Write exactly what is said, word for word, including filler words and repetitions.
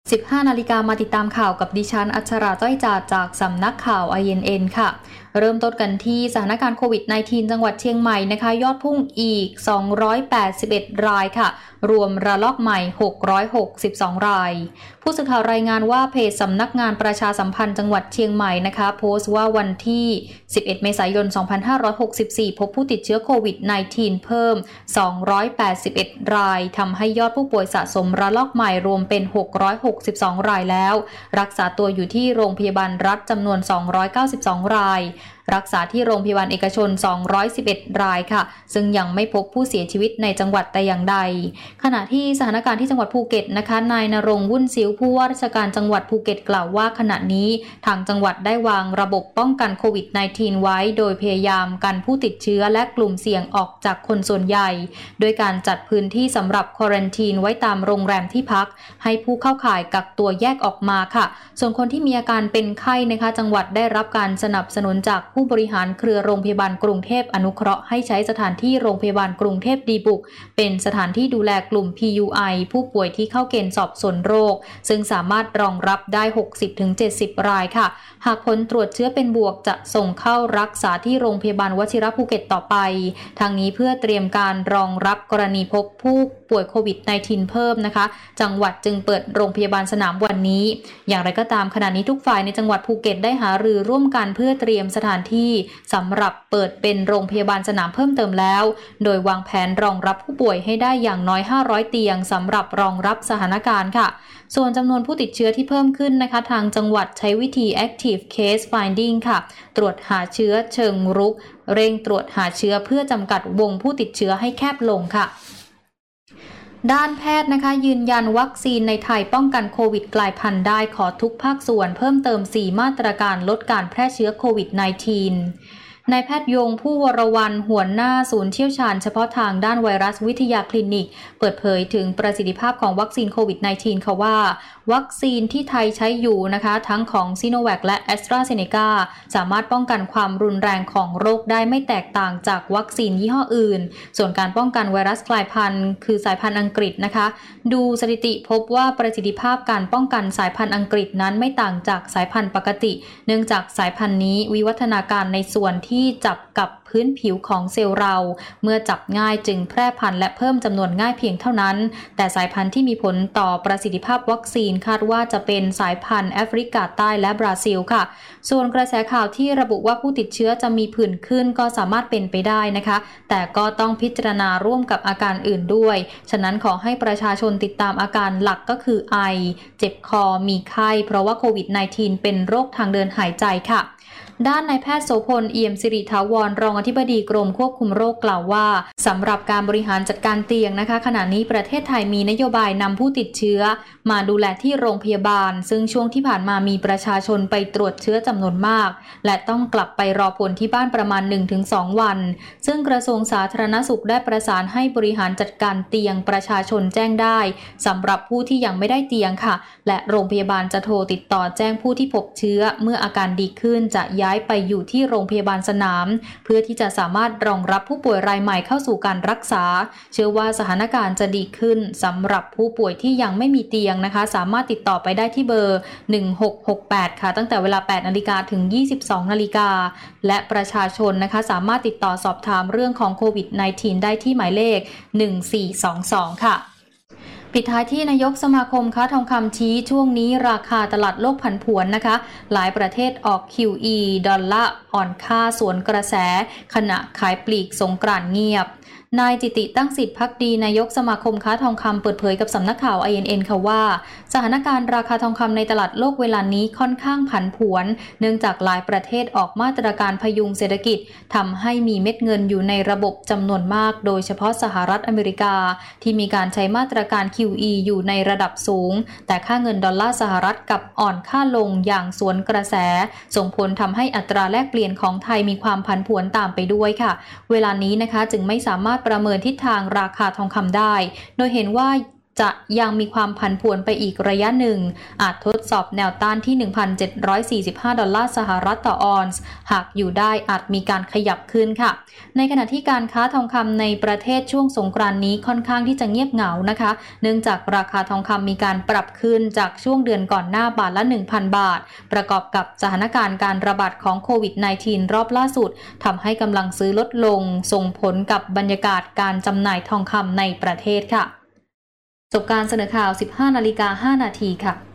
สิบห้านาฬิกามาติดตามข่าวกับดิฉันอัชราจ้อยจาดจากสำนักข่าว ไอ เอ็น เอ็น ค่ะเริ่มต้นกันที่สถานการณ์โควิด สิบเก้า จังหวัดเชียงใหม่นะคะยอดพุ่งอีกสองร้อยแปดสิบเอ็ดรายค่ะรวมระลอกใหม่หกร้อยหกสิบสองรายผู้สื่อข่าวรายงานว่าเพจสำนักงานประชาสัมพันธ์จังหวัดเชียงใหม่นะคะโพสต์ว่าวันที่สิบเอ็ดเมษายนสองพันห้าร้อยหกสิบสี่พบผู้ติดเชื้อโควิด สิบเก้า เพิ่มสองร้อยแปดสิบเอ็ดรายทำให้ยอดผู้ป่วยสะสมระลอกใหม่รวมเป็นหกร้อยหกสิบสองรายแล้วรักษาตัวอยู่ที่โรงพยาบาลรัฐจำนวนสองร้อยเก้าสิบสองรายรักษาที่โรงพยาบาลเอกชนสองร้อยสิบเอ็ดรายค่ะซึ่งยังไม่พบผู้เสียชีวิตในจังหวัดแต่อย่างใดขณะที่สถานการณ์ที่จังหวัดภูเก็ตนะคะนายณรงค์วุ่นซิ้วผู้ว่าราชการจังหวัดภูเก็ตกล่าวว่าขณะนี้ทางจังหวัดได้วางระบบป้องกันโควิด สิบเก้า ไว้โดยพยายามกันผู้ติดเชื้อและกลุ่มเสี่ยงออกจากคนส่วนใหญ่โดยการจัดพื้นที่สำหรับควอรันทีนไว้ตามโรงแรมที่พักให้ผู้เข้าข่ายกักตัวแยกออกมาค่ะส่วนคนที่มีอาการเป็นไข้นะคะจังหวัดได้รับการสนับสนุนจากผู้บริหารเครือโรงพยาบาลกรุงเทพอนุเคราะห์ให้ใช้สถานที่โรงพยาบาลกรุงเทพดีบุกเป็นสถานที่ดูแลกลุ่ม พี ยู ไอ ผู้ป่วยที่เข้าเกณฑ์สอบสวนโรคซึ่งสามารถรองรับได้ หกสิบถึงเจ็ดสิบ รายค่ะหากผลตรวจเชื้อเป็นบวกจะส่งเข้ารักษาที่โรงพยาบาลวชิรภูเก็ตต่อไปทางนี้เพื่อเตรียมการรองรับกรณีพบผู้ป่วยโควิด สิบเก้า เพิ่มนะคะจังหวัดจึงเปิดโรงพยาบาลสนามวันนี้อย่างไรก็ตามขณะนี้ทุกฝ่ายในจังหวัดภูเก็ตได้หารือร่วมกันเพื่อเตรียมสถานที่สำหรับเปิดเป็นโรงพยาบาลสนามเพิ่มเติมแล้วโดยวางแผนรองรับผู้ป่วยให้ได้อย่างน้อยห้าร้อยเตียงสำหรับรองรับสถานการณ์ค่ะส่วนจำนวนผู้ติดเชื้อที่เพิ่มขึ้นนะคะทางจังหวัดใช้วิธี Active Case Finding ค่ะตรวจหาเชื้อเชิงรุกเร่งตรวจหาเชื้อเพื่อจำกัดวงผู้ติดเชื้อให้แคบลงค่ะด้านแพทย์นะคะยืนยันวัคซีนในไทยป้องกันโควิดกลายพันธุ์ได้ขอทุกภาคส่วนเพิ่มเติมสี่มาตรการลดการแพร่เชื้อโควิด สิบเก้านายแพทย์ยงผู้วรวรรณหัวหน้าศูนย์เชี่ยวชาญเฉพาะทางด้านไวรัสวิทยาคลินิกเปิดเผยถึงประสิทธิภาพของวัคซีนโควิด สิบเก้า ค่ะว่าวัคซีนที่ไทยใช้อยู่นะคะทั้งของซิโนแวคและแอสตราเซเนกาสามารถป้องกันความรุนแรงของโรคได้ไม่แตกต่างจากวัคซีนยี่ห้ออื่นส่วนการป้องกันไวรัสกลายพันธุ์คือสายพันธุ์อังกฤษนะคะดูสถิติพบว่าประสิทธิภาพการป้องกันสายพันธุ์อังกฤษนั้นไม่ต่างจากสายพันธุ์ปกติเนื่องจากสายพันธุ์นี้วิวัฒนาการในส่วนที่จับกับพื้นผิวของเซลล์เราเมื่อจับง่ายจึงแพร่พันธุ์และเพิ่มจำนวนง่ายเพียงเท่านั้นแต่สายพันธุ์ที่มีผลต่อประสิทธิภาพวัคซีนคาดว่าจะเป็นสายพันธุ์แอฟริกาใต้และบราซิลค่ะส่วนกระแสข่าวที่ระบุว่าผู้ติดเชื้อจะมีผื่นขึ้นก็สามารถเป็นไปได้นะคะแต่ก็ต้องพิจารณาร่วมกับอาการอื่นด้วยฉะนั้นขอให้ประชาชนติดตามอาการหลักก็คือไอเจ็บคอมีไข้เพราะว่าโควิด สิบเก้า เป็นโรคทางเดินหายใจค่ะด้านนายแพทย์โสพลเอี่ยมสิริถาวรรองอธิบดีกรมควบคุมโรคกล่าวว่าสำหรับการบริหารจัดการเตียงนะคะขณะนี้ประเทศไทยมีนโยบายนำผู้ติดเชื้อมาดูแลที่โรงพยาบาลซึ่งช่วงที่ผ่านมามีประชาชนไปตรวจเชื้อจำนวนมากและต้องกลับไปรอผลที่บ้านประมาณ หนึ่งถึงสอง วันซึ่งกระทรวงสาธารณสุขได้ประสานให้บริหารจัดการเตียงประชาชนแจ้งได้สำหรับผู้ที่ยังไม่ได้เตียงค่ะและโรงพยาบาลจะโทรติดต่อแจ้งผู้ที่พบเชื้อเมื่ออาการดีขึ้นจะย้ายไปอยู่ที่โรงพยาบาลสนามเพื่อที่จะสามารถรองรับผู้ป่วยรายใหม่เข้าสู่การรักษาเชื่อว่าสถานการณ์จะดีขึ้นสำหรับผู้ป่วยที่ยังไม่มีเตียงนะคะสามารถติดต่อไปได้ที่เบอร์หนึ่งหกหกแปดค่ะตั้งแต่เวลา แปดนาฬิกา ถึง ยี่สิบสอง นาฬิกาและประชาชนนะคะสามารถติดต่อสอบถามเรื่องของโควิด สิบเก้า ได้ที่หมายเลขหนึ่งสี่สองสองค่ะปิดท้ายที่นายกสมาคมค้าทองคำชี้ช่วงนี้ราคาตลาดโลกผันผวนนะคะหลายประเทศออก คิว อี ดอลลาร์อ่อนค่าสวนกระแสขณะขายปลีกสงกรานต์เงียบนายจิติตั้งสิทธิภักดีนายกสมาคมค้าทองคำเปิดเผยกับสำนักข่าว ไอ เอ็น เอ็น ค่ะว่าสถานการณ์ราคาทองคำในตลาดโลกเวลานี้ค่อนข้างผันผวนเนื่องจากหลายประเทศออกมาตรการพยุงเศรษฐกิจทำให้มีเม็ดเงินอยู่ในระบบจำนวนมากโดยเฉพาะสหรัฐอเมริกาที่มีการใช้มาตรการ คิว อี อยู่ในระดับสูงแต่ค่าเงินดอลลาร์สหรัฐกับอ่อนค่าลงอย่างสวนกระแสส่งผลทำให้อัตราแลกเปลี่ยนของไทยมีความผันผวนตามไปด้วยค่ะเวลานี้นะคะจึงไม่สามารถประเมินทิศทางราคาทองคำได้โดยเห็นว่าจะยังมีความผันผวนไปอีกระยะหนึ่งอาจทดสอบแนวต้านที่ หนึ่งพันเจ็ดร้อยสี่สิบห้า ดอลลาร์สหรัฐต่อออนซ์หากอยู่ได้อาจมีการขยับขึ้นค่ะในขณะที่การค้าทองคำในประเทศช่วงสงกรานต์นี้ค่อนข้างที่จะเงียบเหงานะคะเนื่องจากราคาทองคำมีการปรับขึ้นจากช่วงเดือนก่อนหน้าบาทละ หนึ่งพัน บาทประกอบกับสถานการณ์การระบาดของโควิด สิบเก้า รอบล่าสุดทำให้กำลังซื้อลดลงส่งผลกับบรรยากาศการจำหน่ายทองคำในประเทศค่ะจบการเสนอข่าว สิบห้านาฬิกาห้านาทีค่ะ